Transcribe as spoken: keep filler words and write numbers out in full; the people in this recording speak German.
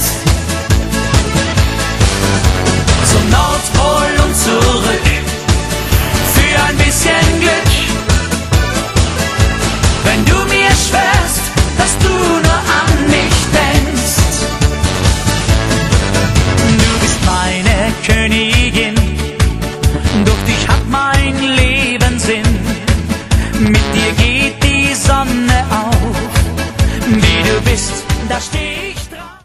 Zum Nordpol und zurück, für ein bisschen Glück. Wenn du mir schwörst, dass du nur an mich denkst. Du bist meine Königin, durch dich hat mein Leben Sinn. Mit dir geht die Sonne auf, wie du bist, da steh ich.